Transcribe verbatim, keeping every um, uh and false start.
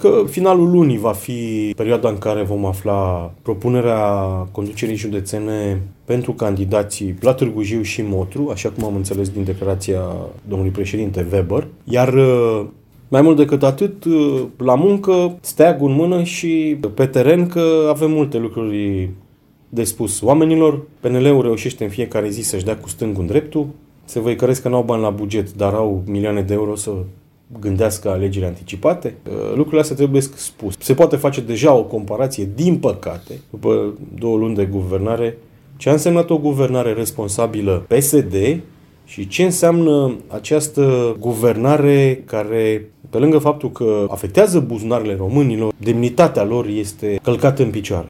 că finalul lunii va fi perioada în care vom afla propunerea conducerii județene pentru candidații la Târgu Jiu și Motru, așa cum am înțeles din declarația domnului președinte Weber. Iar mai mult decât atât, la muncă, steagul în mână și pe teren, că avem multe lucruri de spus oamenilor. P N L-ul reușește în fiecare zi să-și dea cu stângul în dreptul. Se văicăresc că n-au bani la buget, dar au milioane de euro să gândească alegeri anticipate. Lucrurile astea trebuie spus. Se poate face deja o comparație, din păcate, după două luni de guvernare, ce a însemnat o guvernare responsabilă P S D și ce înseamnă această guvernare care, pe lângă faptul că afectează buzunarele românilor, demnitatea lor este călcată în picioare.